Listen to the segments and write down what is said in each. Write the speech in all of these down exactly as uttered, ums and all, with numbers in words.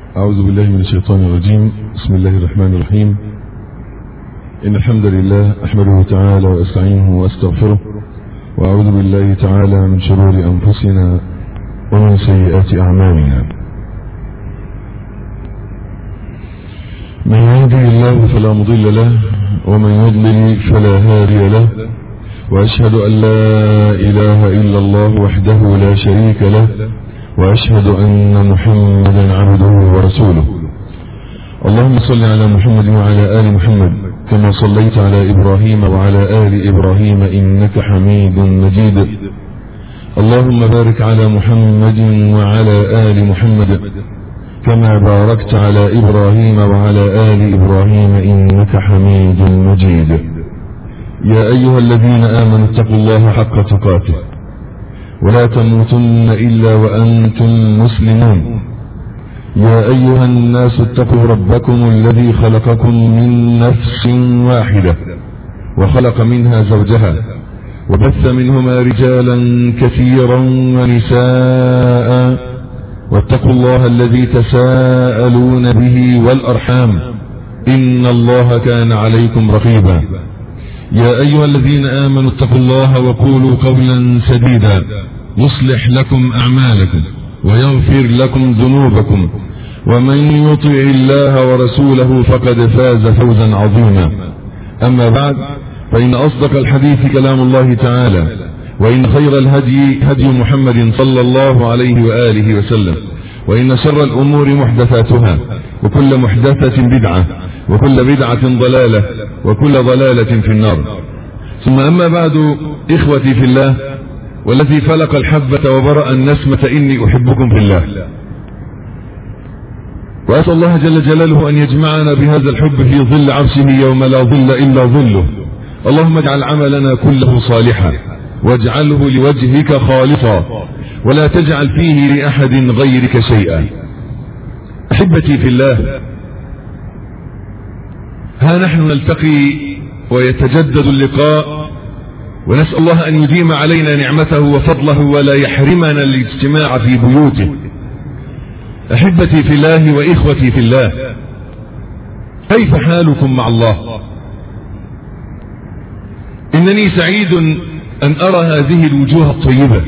أعوذ بالله من الشيطان الرجيم. بسم الله الرحمن الرحيم. إن الحمد لله أحمده تعالى وأستعينه وأستغفره، وأعوذ بالله تعالى من شرور أنفسنا ومن سيئات أعمالنا. من يهده الله فلا مضل له، ومن يضلل فلا هادي له، وأشهد أن لا إله إلا الله وحده لا شريك له، وأشهد أن محمدا عبده ورسوله. اللهم صل على محمد وعلى آل محمد كما صليت على إبراهيم وعلى آل إبراهيم إنك حميد مجيد. اللهم بارك على محمد وعلى آل محمد كما باركت على إبراهيم وعلى آل إبراهيم إنك حميد مجيد. يا أيها الذين آمنوا اتقوا الله حق تقاته ولا تموتن إلا وأنتم مسلمون. يا أيها الناس اتقوا ربكم الذي خلقكم من نفس واحدة وخلق منها زوجها وبث منهما رجالا كثيرا ونساء، واتقوا الله الذي تساءلون به والأرحام إن الله كان عليكم رقيبا. يا أيها الذين آمنوا اتقوا الله وقولوا قولا سديدا يصلح لكم أعمالكم ويغفر لكم ذنوبكم، ومن يطع الله ورسوله فقد فاز فوزا عظيما. أما بعد، فإن أصدق الحديث كلام الله تعالى، وإن خير الهدي هدي محمد صلى الله عليه وآله وسلم، وإن شر الأمور محدثاتها، وكل محدثة بدعة، وكل بدعة ضلالة، وكل ضلالة في النار. ثم أما بعد، إخوتي في الله، والذي فلق الحبة وبرأ النسمة إني أحبكم في الله، وأسأل الله جل جلاله أن يجمعنا بهذا الحب في ظل عرشه يوم لا ظل إلا ظله. اللهم اجعل عملنا كله صالحا، واجعله لوجهك خالصا، ولا تجعل فيه لأحد غيرك شيئا. أحبتي في الله، ها نحن نلتقي ويتجدد اللقاء، ونسأل الله أن يديم علينا نعمته وفضله ولا يحرمنا الاجتماع في بيوته. أحبتي في الله وإخوتي في الله، كيف حالكم مع الله؟ إنني سعيد أن أرى هذه الوجوه الطيبة،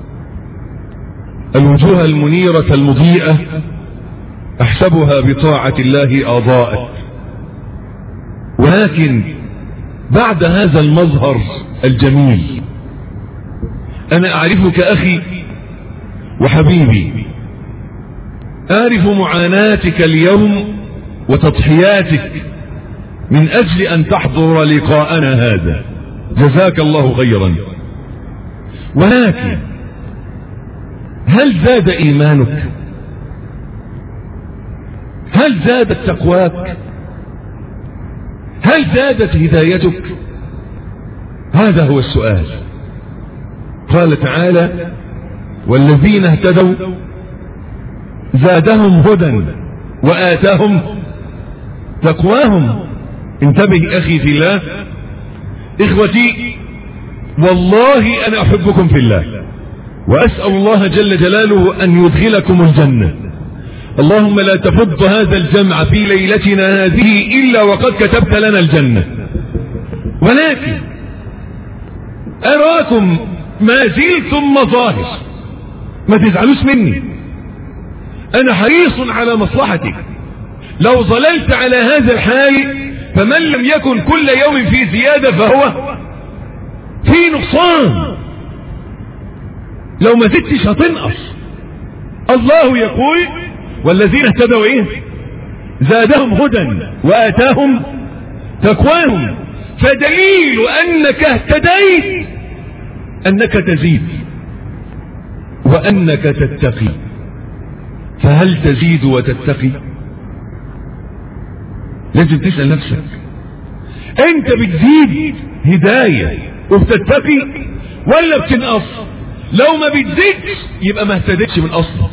الوجوه المنيرة المضيئة، أحسبها بطاعة الله أضاءت. ولكن بعد هذا المظهر الجميل، أنا أعرفك أخي وحبيبي، أعرف معاناتك اليوم وتضحياتك من أجل أن تحضر لقاءنا هذا، جزاك الله خيرا. ولكن هل زاد إيمانك؟ هل زادت تقواك؟ هل زادت هدايتك؟ هذا هو السؤال. قال تعالى: والذين اهتدوا زادهم هدى وآتاهم تقواهم. انتبه أخي في الله، إخوتي، والله أنا أحبكم في الله، وأسأل الله جل جلاله أن يدخلكم الجنة. اللهم لا تفض هذا الجمع في ليلتنا هذه إلا وقد كتبت لنا الجنة. ولكن أراكم ما زلتم مظاهر، ما تزعلوش مني، أنا حريص على مصلحتك. لو ظللت على هذا الحال فمن لم يكن كل يوم في زيادة فهو في نقصان. لو ما زدتش هتنقص. الله يقول: والذين اهتدوا ايه؟ زادهم هدى وآتاهم تقواهم. فدليل أنك اهتديت أنك تزيد وأنك تتقي. فهل تزيد وتتقي؟ لازم تسأل نفسك، انت بتزيد هداية وبتتقي ولا بتنقص؟ لو ما بتزيدش يبقى ما اهتدتش من أصله.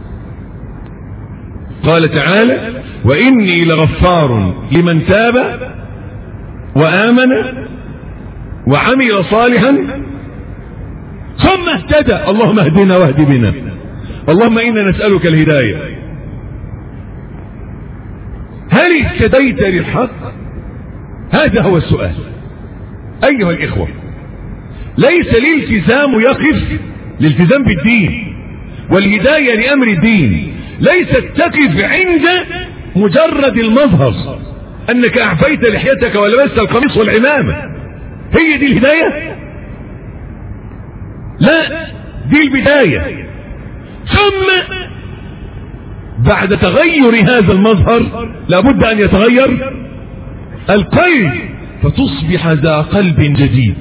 قال تعالى: وإني لغفار لمن تاب وآمن وعمل صالحا ثم اهتدى. اللهم اهدنا واهد بنا. اللهم إنا نسألك الهداية. هل اهتديت للحق؟ هذا هو السؤال ايها الاخوة. ليس الالتزام يقف الالتزام بالدين والهداية لامر الدين ليست تقف عند مجرد المظهر انك اعفيت لحيتك ولبست القميص والعمامة، هي دي الهداية؟ لا، دي البداية. ثم بعد تغير هذا المظهر لابد ان يتغير القلب، فتصبح ذا قلب جديد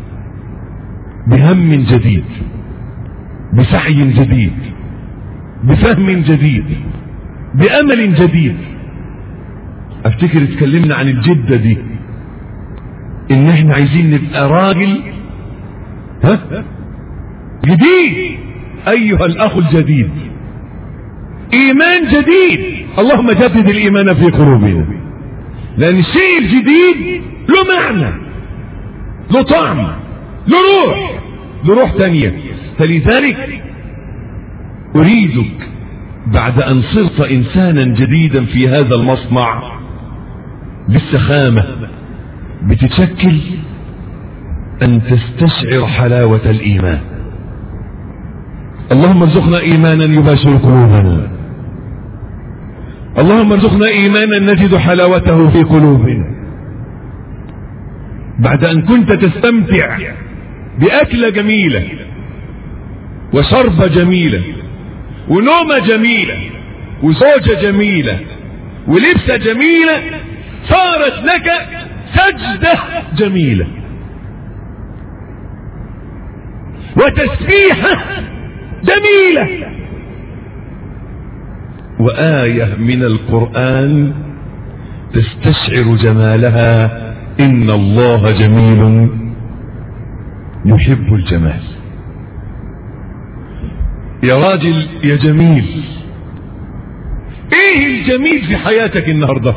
بهم جديد بسعي جديد بفهم جديد بامل جديد. افتكر اتكلمنا عن الجدة دي، ان احنا عايزين نبقى راجل ها جديد. ايها الاخ الجديد، ايمان جديد. اللهم جدد الايمان في قلوبنا، لان الشيء الجديد له معنى له طعم له روح له روح تانية. فلذلك اريدك بعد ان صرت انسانا جديدا في هذا المصنع بالسخامة بتتشكل ان تستشعر حلاوة الايمان. اللهم ارزقنا ايمانا يباشر قلوبنا، اللهم ارزقنا ايمانا نجد حلاوته في قلوبنا. بعد ان كنت تستمتع باكلة جميلة وشربة جميلة ونومة جميلة وزوجة جميلة ولبسة جميلة، صارت لك سجدة جميلة وتسبيحة جميلة وآية من القرآن تستشعر جمالها. إن الله جميل يحب الجمال. يا راجل يا جميل، ايه الجميل في حياتك النهاردة؟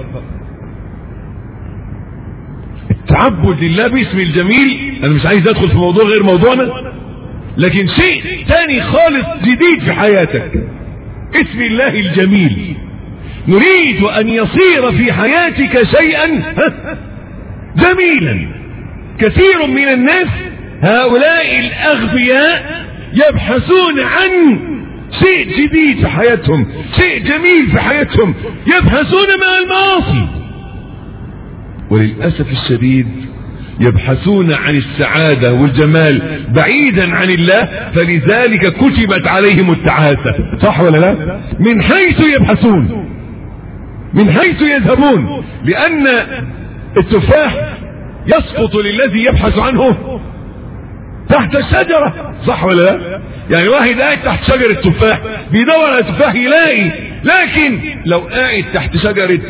التعبد لله باسم الجميل. انا مش عايز ادخل في موضوع غير موضوعنا، لكن شيء تاني خالص جديد في حياتك اسم الله الجميل. نريد ان يصير في حياتك شيئا جميلا. كثير من الناس هؤلاء الاغبياء يبحثون عن شيء جديد في حياتهم، شيء جميل في حياتهم، يبحثون مع المعاصي، وللأسف الشديد يبحثون عن السعادة والجمال بعيدا عن الله، فلذلك كتبت عليهم التعاسة. صح ولا لا؟ من حيث يبحثون، من حيث يذهبون، لأن التفاح يسقط للذي يبحث عنه تحت الشجرة. صح ولا لا؟ يعني واحد قاعد تحت شجرة تفاح بيدور على تفاح يلاقي، لكن لو قاعد تحت شجرة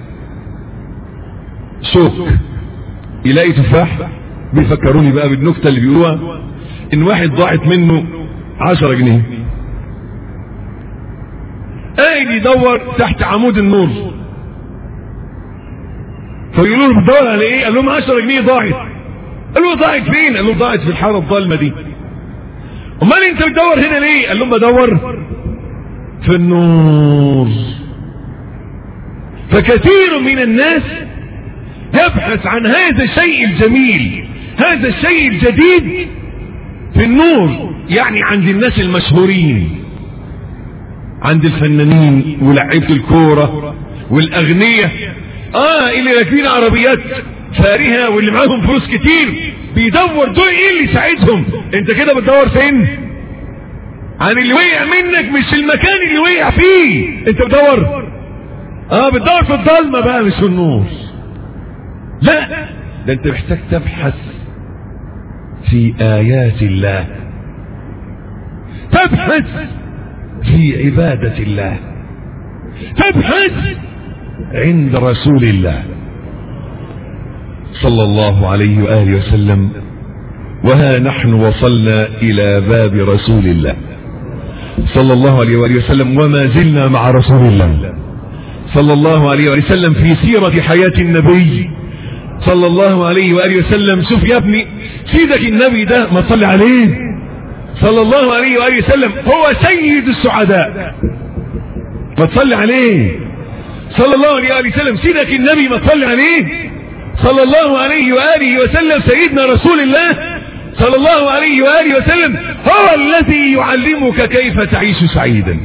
شوك يلاقي تفاح. بيفكروني بقى بالنكتة اللي بيقولوها ان واحد ضاعت منه عشرة جنيه، قاعد يدور تحت عمود النور، فيقولوا له بتدور على ايه؟ قال لهم عشرة جنيه ضاعت. قال له ضاعت فين؟ قال له ضاعت في الحارة الظلمة دي. امال انت بتدور هنا ليه؟ قال لهم بدور في النور. فكثير من الناس يبحث عن هذا الشيء الجميل، هذا الشيء الجديد في النور. يعني عند الناس المشهورين، عند الفنانين ولاعيبه الكورة والاغنياء، اه اللي راكبين عربيات فارهة واللي معاهم فلوس كتير، بيدور دول ايه اللي يساعدهم. انت كده بتدور فين؟ عن اللي وقع منك، مش المكان اللي وقع فيه. انت بتدور اه بتدور في الضلمة بقى مش في النور. لا، ده انت محتاج تبحث في آيات الله، تبحث في عبادة الله، تبحث عند رسول الله صلى الله عليه وآله وسلم. وها نحن وصلنا إلى باب رسول الله صلى الله عليه وآله وسلم، وما زلنا مع رسول الله صلى الله عليه وآله وسلم في سيرة حياة النبي صلى الله عليه وآله وسلم. شوف يا ابني سيدك النبي ده، ما تصلي عليه صلى الله عليه وآله وسلم، هو سيد السعداء. ما تصلي عليه صلى الله عليه وآله وسلم. سيدك النبي ما تصلي عليه صلى الله عليه وآله وسلم، سيدنا رسول الله صلى الله عليه وآله وسلم هو الذي يعلمك كيف تعيش سعيدا.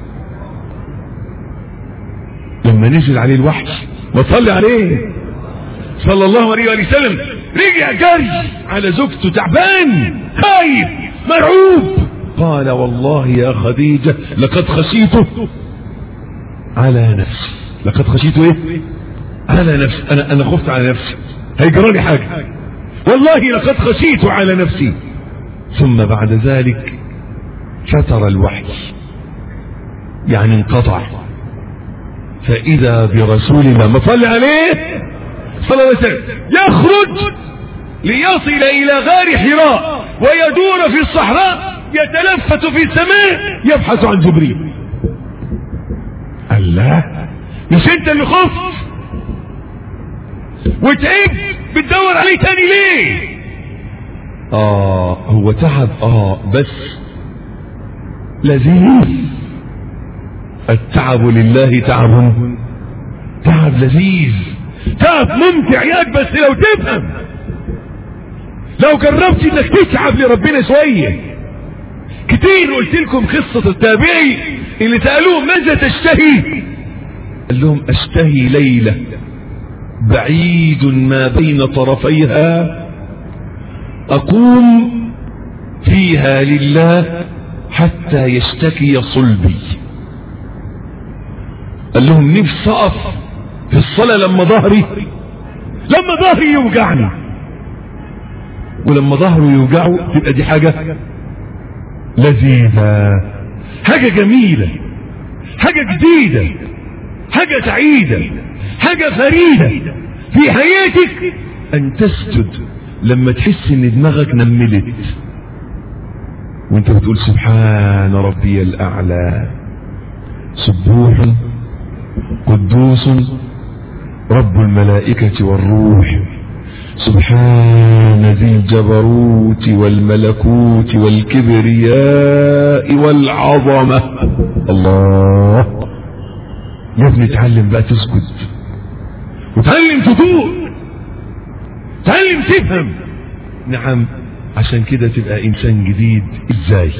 لما نزل عليه الوحي وصلي عليه صلى الله عليه وآله وسلم رجع جري على زوجته تعبان خايف مرعوب، قال والله يا خديجة لقد خشيته على نفسي. لقد خشيته ايه؟ على نفسي. انا انا خفت على نفسي هيجرالي حاجة، والله لقد خشيت على نفسي. ثم بعد ذلك فتر الوحي، يعني انقطع، فإذا برسول الله ما صلى عليه صلى الله عليه وسلم يخرج ليصل إلى غار حراء ويدور في الصحراء يتلفت في السماء يبحث عن جبريل. الله، مش انت اللي خفت وتعب بتدور عليه تاني ليه؟ اه هو تعب، اه بس لذيذ. التعب لله تعب، تعب لذيذ، تعب ممتع ياك، بس لو تفهم، لو جربت انك تتعب لربنا شوية. كتير قلت لكم قصة التابعي اللي سألوه ماذا تشتهي؟ قال لهم اشتهي ليلة بعيد ما بين طرفيها اقوم فيها لله حتى يشتكي صلبي. قال لهم نفسي اقف في الصلاة لما ظهري لما ظهري يوجعني، ولما ظهره يوجعه تبقى دي حاجة لذيذة، حاجة جميلة، حاجة جديدة، حاجة سعيدة، حاجة فريدة في حياتك، ان تسجد لما تحس ان دماغك نملت وانت بتقول سبحان ربي الاعلى سبوح قدوس رب الملائكة والروح سبحان ذي الجبروت والملكوت والكبرياء والعظمة. الله يا ابني اتعلم بقى تسجد، وتعلم تدور، تعلم تفهم. نعم، عشان كده تبقى انسان جديد. ازاي؟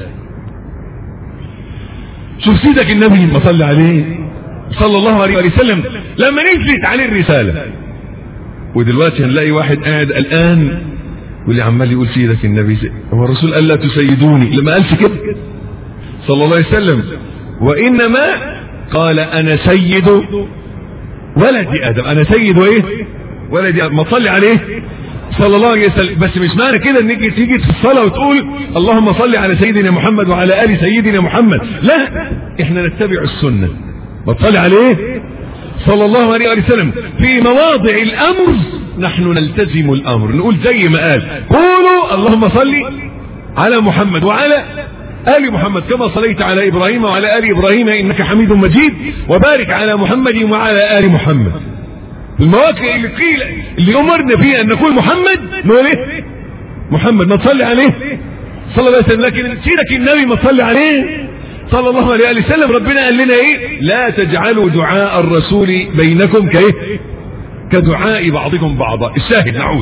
شوف سيدك النبي ما صلى عليه صلى الله عليه وسلم لما نزلت عليه الرسالة. ودلوقتي هنلاقي واحد قاعد الآن واللي عمال يقول سيدك النبي سيد. هو الرسول قال لا تسيدوني، لما قالش كده صلى الله عليه وسلم، وإنما قال أنا سيد ولد آدم. أنا سيد وإيه؟ ولد آدم. ما تصلي عليه صلى الله عليه وسلم. بس مش معنى كده انك تيجي في الصلاة وتقول اللهم صل على سيدنا محمد وعلى آل سيدنا محمد، لا، احنا نتبع السنة. ما تصلي عليه صلى الله عليه وسلم في مواضع الامر نحن نلتزم الامر، نقول زي ما قال قولوا اللهم صل على محمد وعلى آل محمد كما صليت على ابراهيم وعلى آل ابراهيم انك حميد مجيد، وبارك على محمد وعلى آل محمد. المواقع اللي قيل اللي امرنا فيها ان نقول محمد نقول ايه؟ محمد. ما تصلي عليه صلى الله عليه وسلم. لكن سيدك النبي ما تصلي عليه صلى الله عليه وسلم ربنا قال لنا ايه؟ لا تجعلوا دعاء الرسول بينكم كايه؟ كدعاء بعضكم بعضا. الشاهد نعود،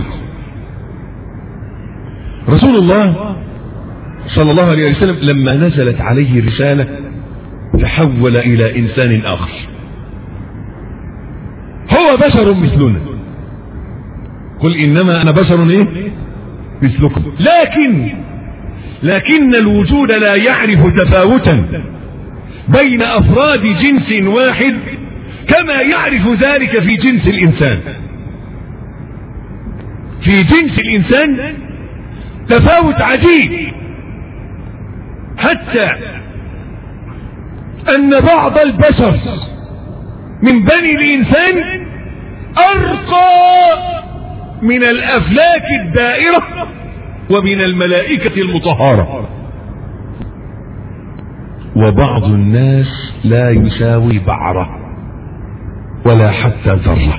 رسول الله صلى الله عليه وسلم لما نزلت عليه الرسالة تحول الى انسان اخر. هو بشر مثلنا، قل انما انا بشر ايه مثلكم، لكن لكن الوجود لا يعرف تفاوتا بين افراد جنس واحد كما يعرف ذلك في جنس الانسان. في جنس الانسان تفاوت عجيب، حتى ان بعض البشر من بني الانسان ارقى من الافلاك الدائرة ومن الملائكة المطهرة، وبعض الناس لا يساوي بعرة ولا حتى ذرة.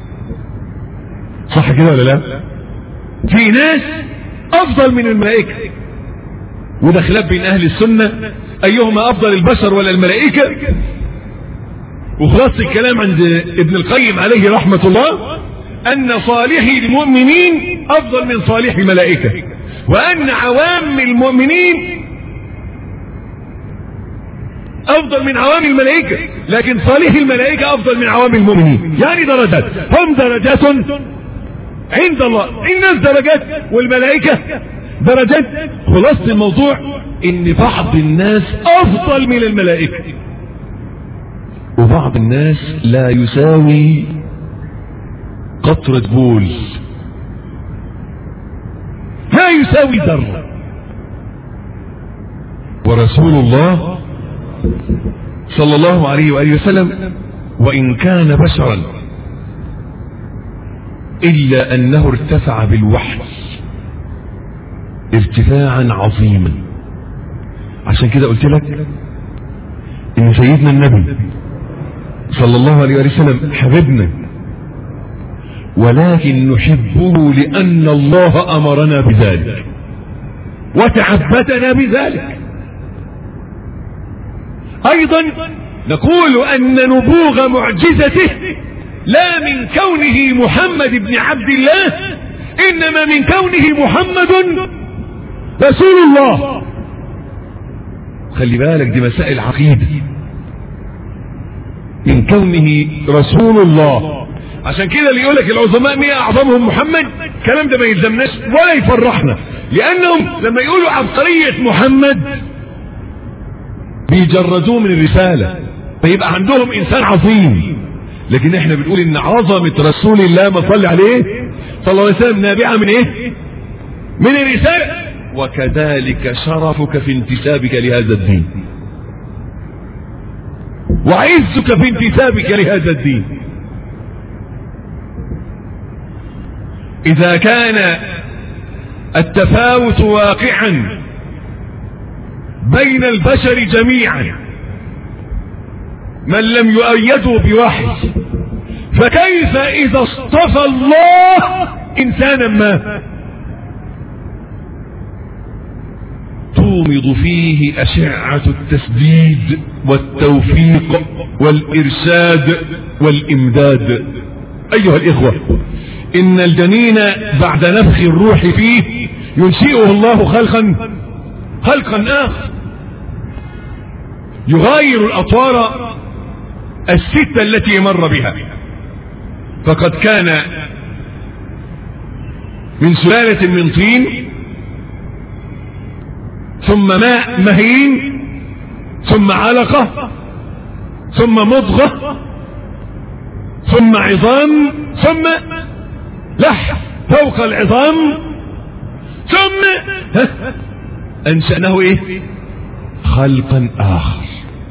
صح كده ولا لا؟ في ناس افضل من الملائكة، وده خلاف بين اهل السنة ايهما افضل البشر ولا الملائكة. وخلاص الكلام عند ابن القيم عليه رحمة الله أن صالحي المؤمنين أفضل من صالح الملائكة، وأن عوام المؤمنين أفضل من عوام الملائكة، لكن صالح الملائكة أفضل من عوام المؤمنين. يعني درجات، هم درجات عند الله، الناس درجات والملائكة درجات. خلاصة الموضوع إن بعض الناس أفضل من الملائكة، وبعض الناس لا يساوي قطرة بول، لا يساوي ذرة. ورسول الله صلى الله عليه وآله وسلم وإن كان بشرا إلا أنه ارتفع بالوحي ارتفاعا عظيما. عشان كده قلت لك إن سيدنا النبي صلى الله عليه وآله وسلم حبيبنا، ولكن نحبه لأن الله أمرنا بذلك وتعبدنا بذلك. أيضا نقول أن نبوغ معجزته لا من كونه محمد بن عبد الله، إنما من كونه محمد رسول الله. خلي بالك دي مسائل عقيدة، من كونه رسول الله. عشان كده اللي يقولك العظماء مئة أعظمهم محمد، الكلام ده ما يلزمناش ولا يفرحنا، لأنهم لما يقولوا عبقرية محمد بيجردوه من الرسالة، فيبقى عندهم إنسان عظيم. لكن احنا بنقول إن عظمة رسول الله ما صلى عليه صلى الله عليه وسلم نابعة من إيه؟ من الرسالة. وكذلك شرفك في انتسابك لهذا الدين، وعزك في انتسابك لهذا الدين. إذا كان التفاوت واقعا بين البشر جميعا من لم يؤيدوا بوحي، فكيف إذا اصطفى الله إنسانا ما تومض فيه أشعة التسديد والتوفيق والإرشاد والإمداد. أيها الإخوة، إن الجنين بعد نفخ الروح فيه ينشئه الله خلقا خلقا آخر، يغاير الأطوار الستة التي مر بها. فقد كان من سلالة من طين، ثم ماء مهين، ثم علقة، ثم مضغة، ثم عظام، ثم لحم فوق العظام، ثم أنشأناه إيه؟ خلقا آخر.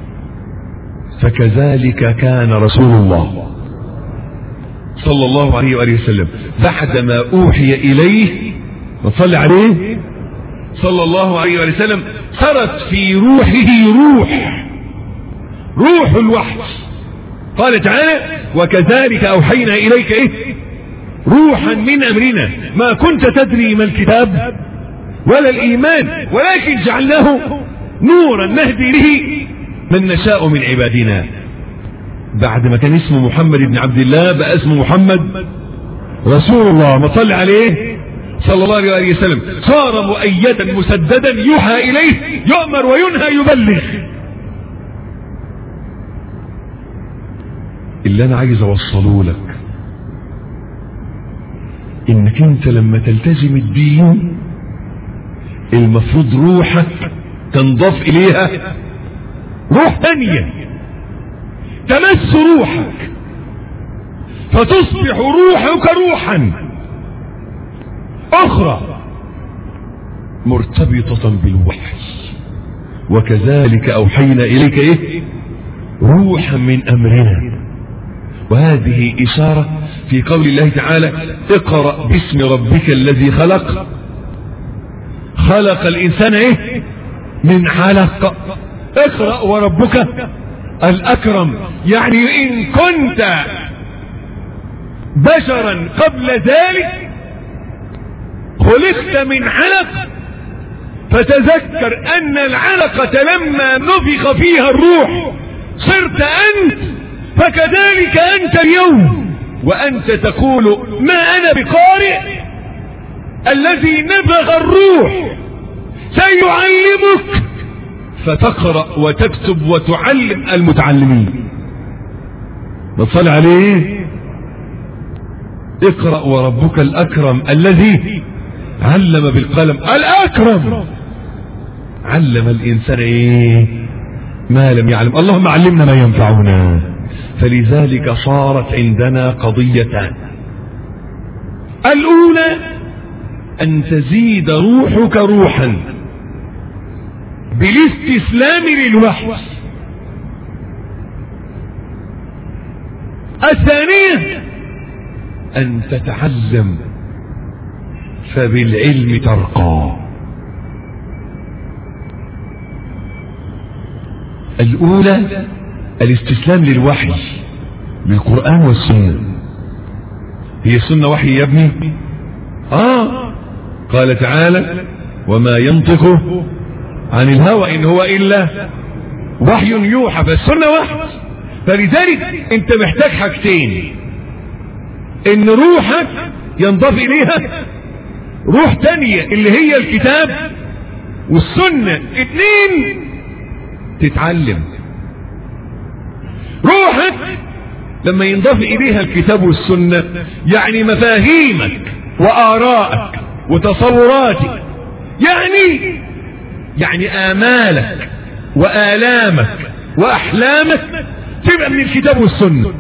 فكذلك كان رسول الله صلى الله عليه وآله وسلم بعدما أوحي إليه وصلى عليه صلى الله عليه وآله وسلم صارت في روحه روح روح الوحي. قال تعالى: وكذلك أوحينا إليك إيه؟ روحا من أمرنا ما كنت تدري ما الكتاب ولا الإيمان ولكن جعلناه نورا نهدي به من نشاء من عبادنا. بعد ما كان اسمه محمد بن عبد الله بقى اسمه محمد رسول الله، ما صلى عليه صلى الله عليه وسلم. صار مؤيدا مسددا يوحى إليه، يؤمر وينهى، يبلغ. اللي أنا عايز أوصله لك إنك أنت لما تلتزم الدين المفروض روحك تنضاف إليها روح ثانية تمس روحك، فتصبح روحك روحا أخرى مرتبطة بالوحي. وكذلك أوحينا إليك إيه؟ روحا من أمرنا. وهذه إشارة في قول الله تعالى: اقرأ باسم ربك الذي خلق خلق الإنسان إيه؟ من علق. اقرأ وربك الأكرم. يعني إن كنت بشرا قبل ذلك خلقت من علق، فتذكر أن العلقة لما نفخ فيها الروح صرت أنت، فكذلك أنت اليوم وأنت تقول ما أنا بقارئ، الذي نبغ الروح سيعلمك فتقرأ وتكتب وتعلم المتعلمين. نصلي عليه. اقرأ وربك الأكرم الذي علم بالقلم. الأكرم علم الإنسان ايه ما لم يعلم. اللهم علمنا ما ينفعنا. فلذلك صارت عندنا قضيتان. الأولى أن تزيد روحك روحا بالاستسلام للوحي. الثانية أن تتعلم فبالعلم ترقى. الأولى الاستسلام للوحي بالقرآن والسنة. هي السنة وحي يا ابني؟ آه قال تعالى وما ينطق عن الهوى إن هو إلا وحي يوحى. فالسنة وحي. فلذلك انت محتاج حاجتين، ان روحك ينضاف اليها روح تانية اللي هي الكتاب والسنة. اتنين تتعلم. روحك لما ينضاف اليها الكتاب والسنة يعني مفاهيمك وآرائك وتصوراتك، يعني يعني آمالك وآلامك وأحلامك تبقى من الكتاب والسنة.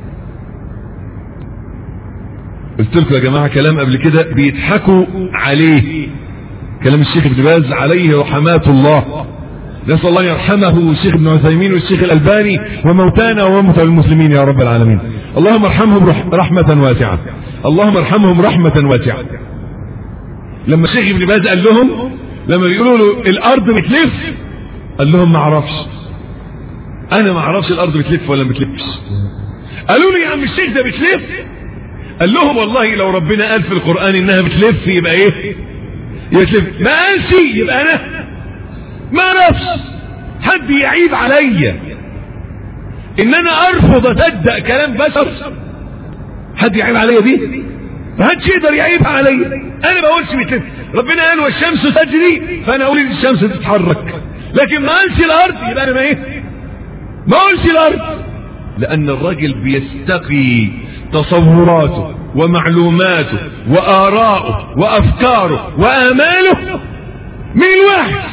قلت لكم يا جماعة كلام قبل كده بيضحكوا عليه، كلام الشيخ ابن باز عليه رحمات الله، نسأل الله يرحمه الشيخ ابن عثيمين والشيخ الألباني وموتانا وموتى المسلمين يا رب العالمين. اللهم ارحمهم رحمة واسعة، اللهم ارحمهم رحمة واسعة. لما الشيخ ابن باز قال لهم لما بيقولوا له الأرض بتلف، قال لهم ما اعرفش، انا ما اعرفش الارض بتلف ولا ما بتلفش. قالوا لي يا عم الشيخ ده بتلف. قال لهم والله لو ربنا قال في القرآن انها بتلف يبقى ايه؟ يتلف. ما قالش يبقى انا ما اعرفش. حد يعيب عليا ان انا ارفض اصدق كلام بشر؟ حد يعيب عليا دي؟ ما حدش يقدر يعيب عليا. انا ما بقولش بتلف. ربنا قال والشمس تجري، فانا اقول ان الشمس تتحرك، لكن ما قالش الارض يبقى انا ما ايه؟ ما قالش الارض. لان الراجل بيستقي تصوراته ومعلوماته وآراءه وافكاره واماله من الوحي،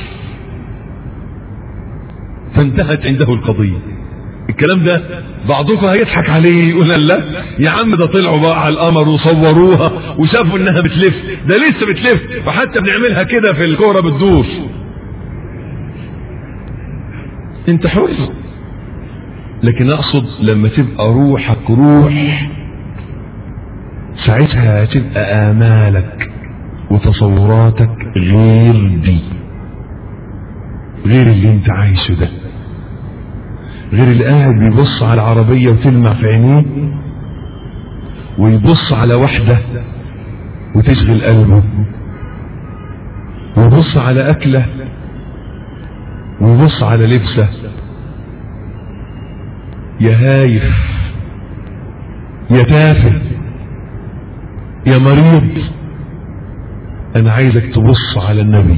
فانتهت عنده القضية. الكلام ده بعضكم هيضحك عليه يقول لا يا عم ده طلعوا بقى على القمر وصوروها وشافوا انها بتلف، ده لسه بتلف، فحتى بنعملها كده في الكورة بتدور. انت حر، لكن اقصد لما تبقى روحك روح ساعتها تبقى امالك وتصوراتك غير دي، غير اللي انت عايشه ده، غير اللي قاعد بيبص على العربية وتلمع في عينيه ويبص على واحدة وتشغل قلبه، ويبص على اكله ويبص على لبسه. يا هايف يا تافه يا مريض، انا عايزك تبص على النبي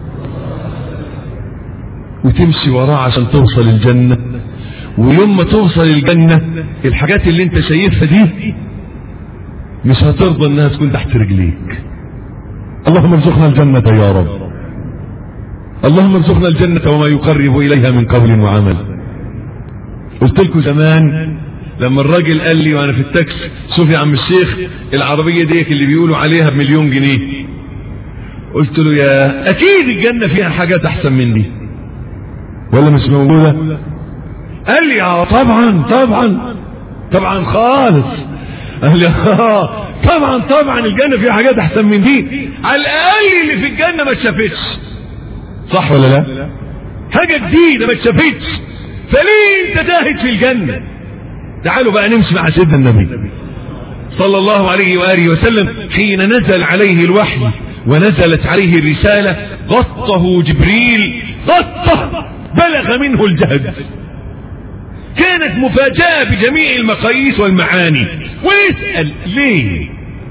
وتمشي وراه عشان توصل الجنة. ويوم ما توصل الجنة الحاجات اللي انت شايفها دي مش هترضى انها تكون تحت رجليك. اللهم ارزقنا الجنة يا رب، اللهم ارزقنا الجنة وما يقرب اليها من قول وعمل. قلت لكم زمان لما الراجل قال لي وانا في التاكس شوف يا عم الشيخ العربية ديك اللي بيقولوا عليها بمليون جنيه، قلت له يا اكيد الجنة فيها حاجات احسن من دي ولا مش موجودة؟ قال لي اه طبعا طبعا طبعا خالص. قال لي اه طبعا طبعا الجنة فيها حاجات احسن من دي، على الاقل اللي في الجنة ما اتشافتش. صح ولا لا؟ حاجة جديدة ما اتشافتش، فليه انت تاهت في الجنة؟ تعالوا بقى نمشي مع سيدنا النبي صلى الله عليه وآله وسلم. حين نزل عليه الوحي ونزلت عليه الرسالة غطه جبريل غطه بلغ منه الجهد. كانت مفاجأة بجميع المقاييس والمعاني. ويسأل ليه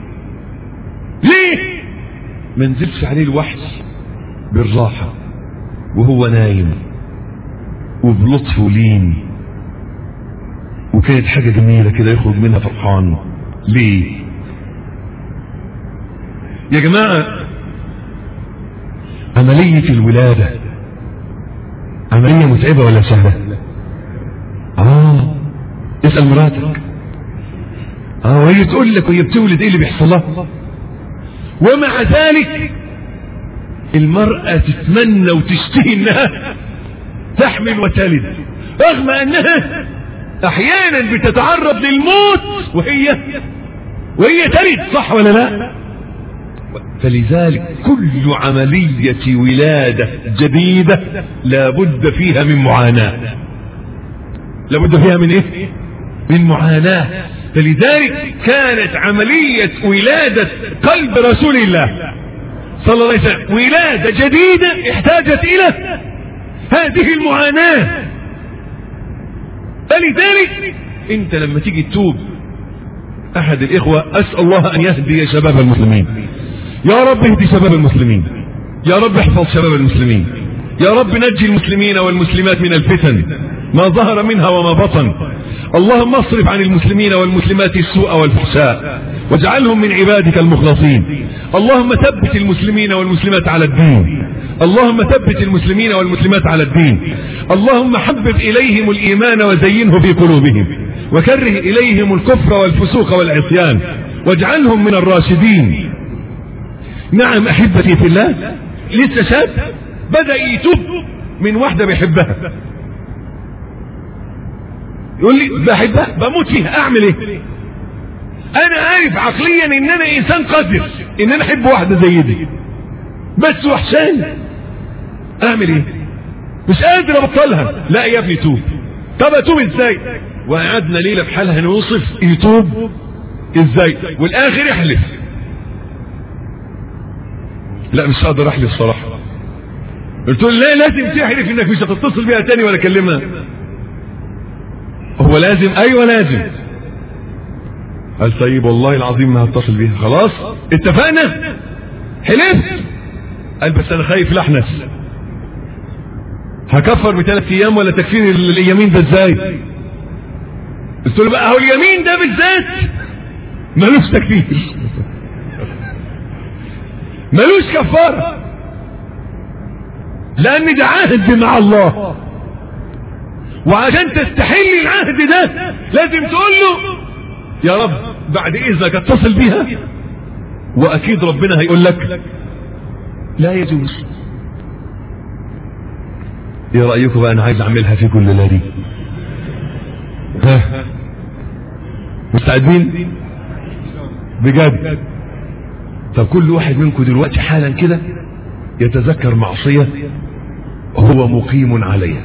ليه ما نزلش عليه الوحي بالراحة وهو نايم وبلطف ولين، وكانت حاجة جميلة كده يخرج منها فرحان؟ ليه يا جماعة؟ عملية الولادة عملية متعبة ولا سهلة؟ اه اسأل مراتك. اه وهي تقول لك وهي بتولد ايه اللي بيحصل لها، ومع ذلك المرأة تتمنى وتشتهي انها تحمل وتلد، رغم انها احيانا بتتعرض للموت وهي وهي تلد، صح ولا لا؟ فلذلك كل عملية ولادة جديدة لابد فيها من معاناة، لابد فيها من ايه؟ من معاناة. فلذلك كانت عملية ولادة قلب رسول الله صلى الله عليه وسلم ولادة جديدة احتاجت الى هذه المعاناة. فلذلك انت لما تيجي تتوب، احد الاخوة اسأل الله ان يهدي شباب المسلمين، يا رب اهدي شباب المسلمين، يا رب احفظ شباب المسلمين، يا رب نجي المسلمين والمسلمات من الفتن ما ظهر منها وما بطن. اللهم اصرف عن المسلمين والمسلمات السوء والفحشاء واجعلهم من عبادك المخلصين. اللهم ثبت المسلمين والمسلمات على الدين، اللهم ثبت المسلمين والمسلمات على الدين. اللهم حبب اليهم الايمان وزينه في قلوبهم، وكره اليهم الكفر والفسوق والعصيان واجعلهم من الراشدين. نعم احبتي في الله، لسه شاب بدأ يتوب من واحدة بيحبها، يقول لي بحبها بموت فيها، اعمل ايه؟ انا عارف عقليا ان انا انسان قادر ان انا احب واحدة زي دي، بس وحشاني، اعمل ايه؟ مش قادر ابطلها. لا يا ابني توب. طب اتوب ازاي؟ وقعدنا ليلة في حالها نوصف يتوب ازاي، والاخر يحلف. لا مش هقدر احلف صراحة. قلت له لا لازم تحلف انك مش هتتصل بيها تاني ولا اكلمها. هو لازم؟ ايوه لازم. قال طيب والله العظيم ما هتصل بيها. خلاص اتفقنا. حلفت. قال بس انا خايف لحنس، هكفر بثلاث ايام ولا تكفير اليمين ده ازاي؟ قلت له بقى هو اليمين ده بالذات ملوش تكفير، ملوش كفارة، لان ده عهد مع الله، وعشان تستحل العهد ده لازم تقول له يا رب بعد اذنك اتصل بيها، واكيد ربنا هيقول لك لا يجوز. ايه رأيكم بقى؟ انا عايز اعملها في كل ليلة دي. ها مستعدين بجد؟ طب كل واحد منكم دلوقتي حالا كده يتذكر معصية هو مقيم عليها.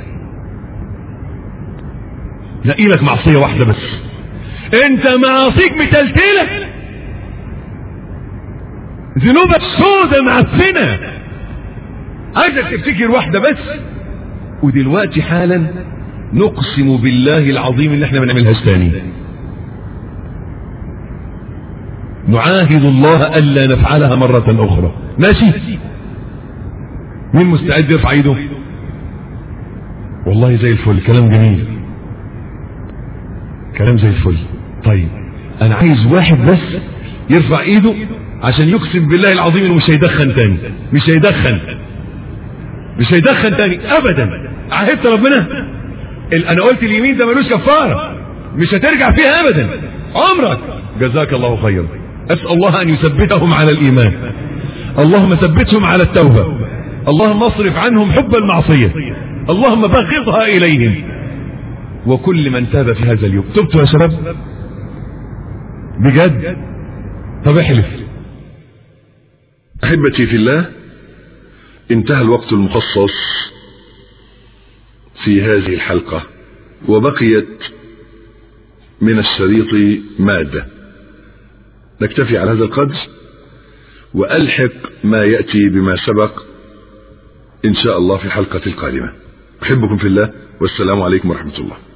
لاقي لك معصية واحدة بس، انت معاصيك متلتلة، ذنوبك سودة معفنة، عايزك تفتكر واحدة بس. ودلوقتي حالا نقسم بالله العظيم ان احنا ما نعملهاش تاني، نعاهد الله الا نفعلها مرة اخرى. ماشي؟ مين مستعد يرفع ايده؟ والله زي الفل، كلام جميل، كلام زي الفل. طيب انا عايز واحد بس يرفع ايده عشان يقسم بالله العظيم انه مش هيدخن تاني، مش هيدخن مش هيدخن تاني ابدا. عهدت ربنا. انا قلت اليمين ده ملوش كفارة، مش هترجع فيها ابدا عمرك. جزاك الله خيرا. اسأل الله ان يثبتهم على الايمان، اللهم ثبتهم على التوبة، اللهم اصرف عنهم حب المعصية، اللهم بغضها اليهم. وكل من تاب في هذا اليوم. تبتوا يا شباب بجد؟ طب احلف. احبتي في الله، انتهى الوقت المخصص في هذه الحلقة، وبقيت من الشريط مادة. نكتفي على هذا القدر وألحق ما يأتي بما سبق إن شاء الله في الحلقة القادمة. أحبكم في الله، والسلام عليكم ورحمة الله.